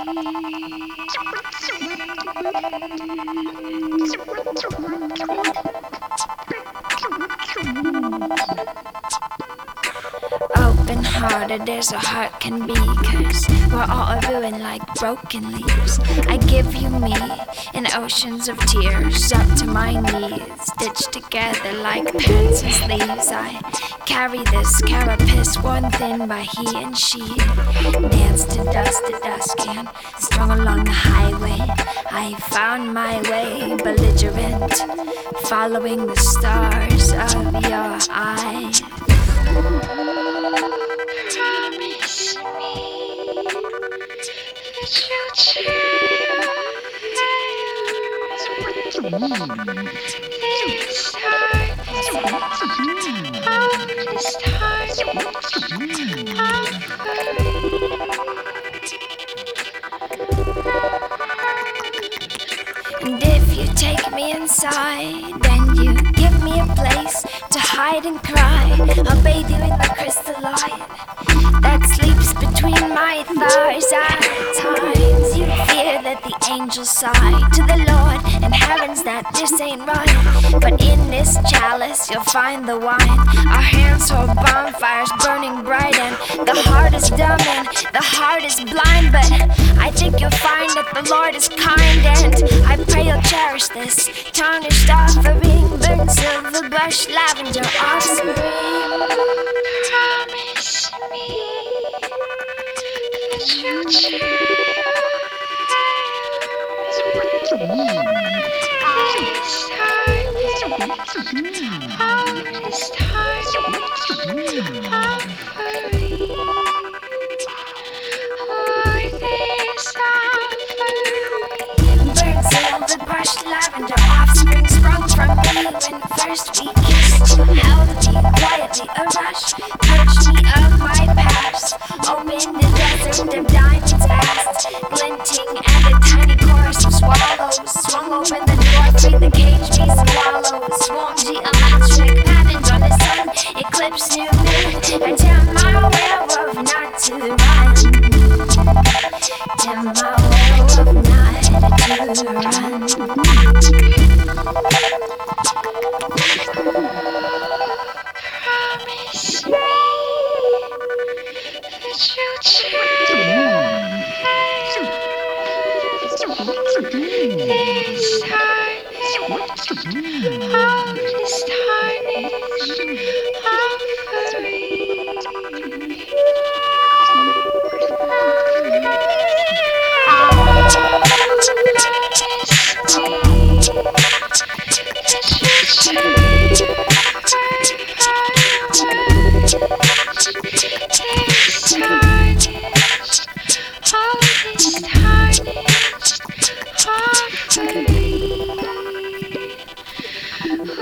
Open-hearted as a heart can be, 'cause we're all ruined like broken leaves. I give you me in oceans of tears up to my knees, stitched together like pants and sleeves. I carry this carapace worn thin by he and she, dance to dusk and strung along the highway. I found my way, belligerent, following the stars of your eyes. Promise me that you'll change this time. Oh, this time and if you take me inside, then you give me a place to hide and cry. I'll bathe you in the crystal light that sleeps between my thighs. At times you fear that the angels sigh to the Lord in heavens that this ain't right. But in this chalice you'll find the wine. Our hands hold bonfires burning bright, and the heart is dumb and the heart is blind. But I think you'll find that the Lord is kind, and I pray you'll cherish this tarnished offering. Burnt silver brush, lavender offspring. Promise me that you'll change this time. Oh, this time offering. Oh, this offering. Burnt silver brush, lavender offspring, sprung from me when first we kissed. Held me quietly, a rush, purged me of my past. Opened the desert of diamonds vast, glinting and a tiny chorus of swallows. Swung open the door, free the cage, be swallowed. Swarm geometric patterns on the sun, eclipse new moon. And tell my werewolf not to run. Tell my werewolf not to run. Promise me that you'll change this time. Oh, this tarnished offering.